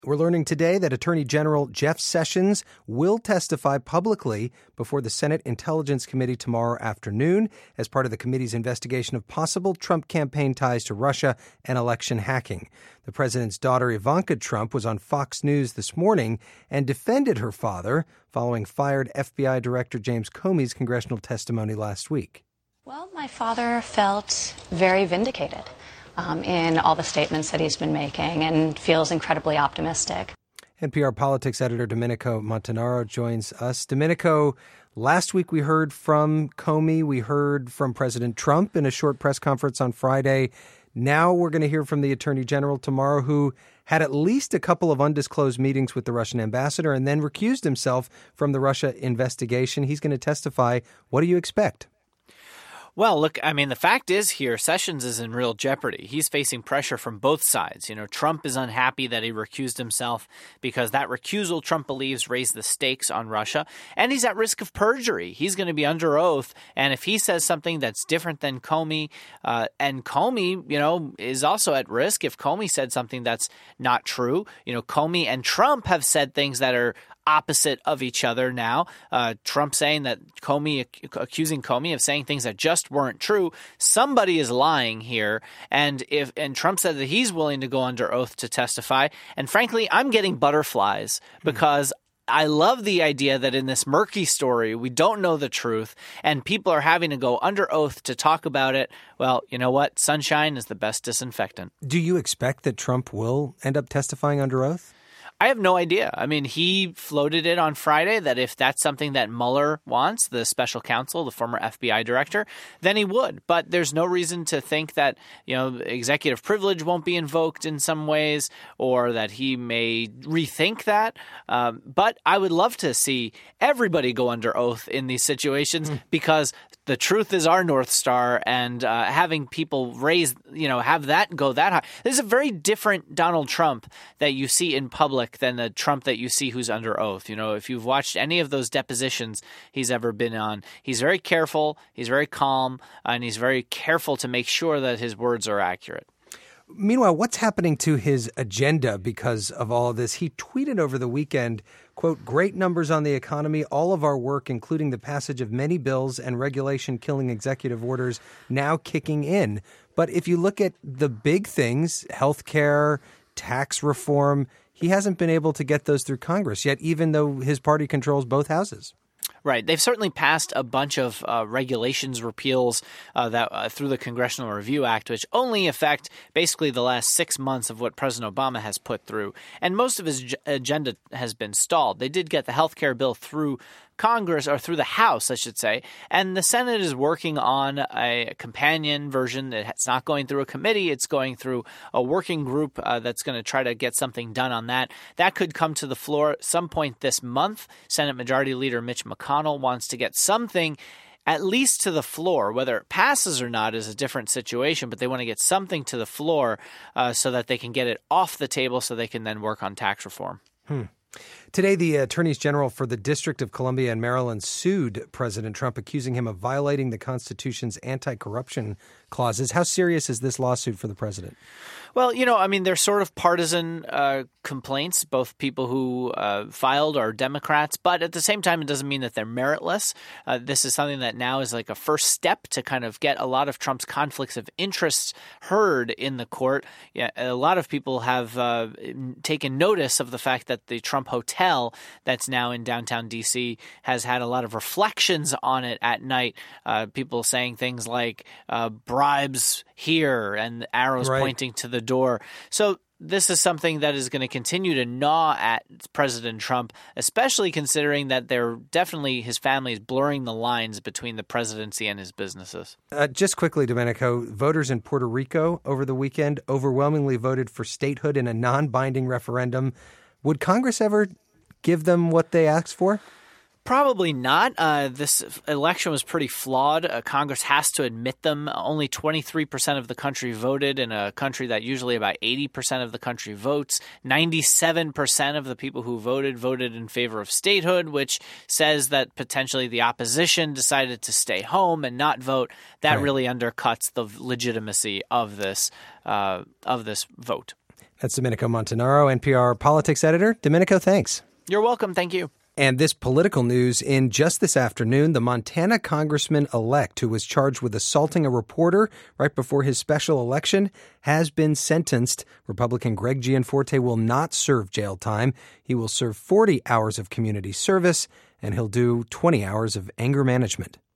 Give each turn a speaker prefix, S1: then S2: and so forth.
S1: We're learning today that Attorney General Jeff Sessions will testify publicly before the Senate Intelligence Committee tomorrow afternoon as part of the committee's investigation of possible Trump campaign ties to Russia and election hacking. The president's daughter, Ivanka Trump, was on Fox News this morning and defended her father following fired FBI Director James Comey's congressional testimony last week.
S2: Well, my father felt very vindicated in all the statements that he's been making and feels incredibly optimistic.
S1: NPR politics editor Domenico Montanaro joins us. Domenico, last week we heard from Comey. We heard from President Trump in a short press conference on Friday. Now we're going to hear from the Attorney General tomorrow, who had at least a couple of undisclosed meetings with the Russian ambassador and then recused himself from the Russia investigation. He's going to testify. What do you expect?
S3: Well, look, I mean, the fact is here, Sessions is in real jeopardy. He's facing pressure from both sides. You know, Trump is unhappy that he recused himself because that recusal, Trump believes, raised the stakes on Russia. And he's at risk of perjury. He's going to be under oath. And if he says something that's different than Comey, and Comey, you know, is also at risk if Comey said something that's not true. You know, Comey and Trump have said things that are opposite of each other now. Trump saying that accusing Comey of saying things that just weren't true. Somebody is lying here. And Trump said that he's willing to go under oath to testify. And frankly, I'm getting butterflies because I love the idea that in this murky story, we don't know the truth and people are having to go under oath to talk about it. Well, you know what? Sunshine is the best disinfectant.
S1: Do you expect that Trump will end up testifying under oath?
S3: I have no idea. I mean, he floated it on Friday that if that's something that Mueller wants, the special counsel, the former FBI director, then he would. But there's no reason to think that, you know, executive privilege won't be invoked in some ways or that he may rethink that. But I would love to see everybody go under oath in these situations because the truth is our North Star, and having people have that go that high. This is a very different Donald Trump that you see in public than the Trump that you see who's under oath. You know, if you've watched any of those depositions he's ever been on, he's very careful, he's very calm, and he's very careful to make sure that his words are accurate.
S1: Meanwhile, what's happening to his agenda because of all of this? He tweeted over the weekend, quote, "Great numbers on the economy, all of our work, including the passage of many bills and regulation killing executive orders now kicking in." But if you look at the big things, healthcare, tax reform, he hasn't been able to get those through Congress yet, even though his party controls both houses.
S3: Right. They've certainly passed a bunch of regulations repeals through the Congressional Review Act, which only affect basically the last 6 months of what President Obama has put through. And most of his agenda has been stalled. They did get the health care bill through Congress, or through the House, I should say, and the Senate is working on a companion version. It's not going through a committee. It's going through a working group that's going to try to get something done on that. That could come to the floor at some point this month. Senate Majority Leader Mitch McConnell wants to get something at least to the floor. Whether it passes or not is a different situation, but they want to get something to the floor so that they can get it off the table so they can then work on tax reform.
S1: Today, the attorneys general for the District of Columbia and Maryland sued President Trump, accusing him of violating the Constitution's anti-corruption clauses. How serious is this lawsuit for the president?
S3: Well, you know, I mean, they're sort of partisan complaints. Both people who filed are Democrats, but at the same time, it doesn't mean that they're meritless. This is something that now is like a first step to kind of get a lot of Trump's conflicts of interest heard in the court. Yeah, a lot of people have taken notice of the fact that the Trump Hotel that's now in downtown D.C. has had a lot of reflections on it at night. People saying things like bribes here and arrows pointing to the door. So this is something that is going to continue to gnaw at President Trump, especially considering that his family is blurring the lines between the presidency and his businesses.
S1: Just quickly, Domenico, voters in Puerto Rico over the weekend overwhelmingly voted for statehood in a non-binding referendum. Would Congress ever give them what they asked for?
S3: Probably not. This election was pretty flawed. Congress has to admit them. Only 23% of the country voted in a country that usually about 80% of the country votes. 97% of the people who voted in favor of statehood, which says that potentially the opposition decided to stay home and not vote. That really undercuts the legitimacy of this vote.
S1: That's Domenico Montanaro, NPR politics editor. Domenico, thanks.
S3: You're welcome. Thank you.
S1: And this political news in just this afternoon, the Montana congressman-elect who was charged with assaulting a reporter right before his special election has been sentenced. Republican Greg Gianforte will not serve jail time. He will serve 40 hours of community service, and he'll do 20 hours of anger management.